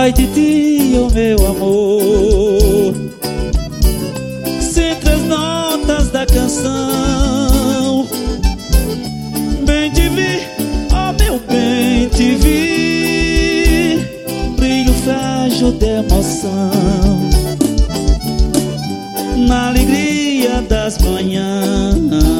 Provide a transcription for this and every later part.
Ai de ti, oh meu amor, se entre as notas da canção, bem te vi, oh meu bem te vi, brilho frágil de emoção, na alegria das manhãs,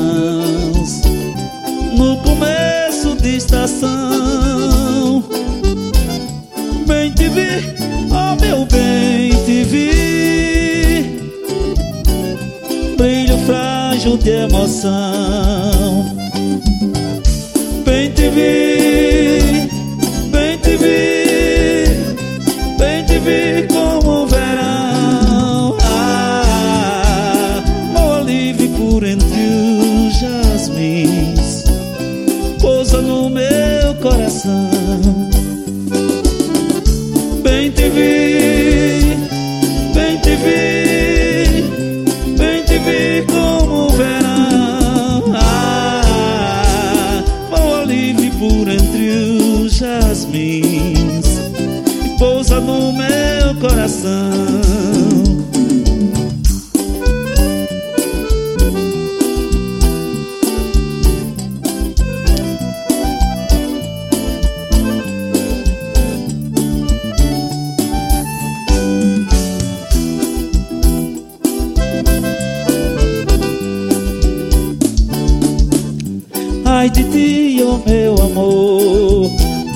no começo de estação. Bem te vi, oh meu bem te vi, brilho frágil de emoção. Bem te vi, bem te vi, bem te vi como o verão. Ah, olive por entre os jasmins, pousa no meu coração. Bem te vi, bem te vi, bem te vi como o verão. Ah, olive por entre os jasmins, pousa no meu coração. Ai de ti, oh meu amor,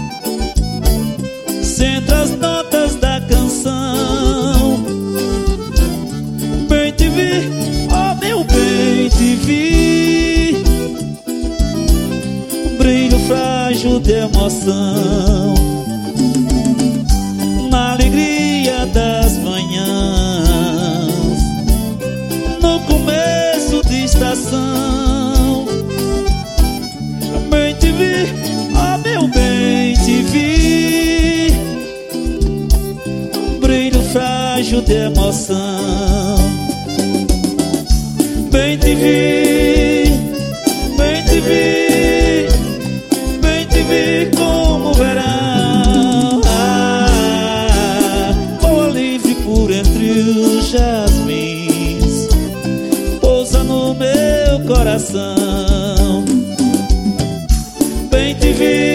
se entre as notas da canção, bem te vi, oh meu bem te vi, brilho frágil de emoção, na alegria das manhãs, no começo de estação. Bem te vi, oh meu bem te vi, brilho frágil de emoção. Bem te vi, bem te vi, bem te vi como o verão. Ah, olive por entre os jasmins, pousa no meu coração. Bem te vi,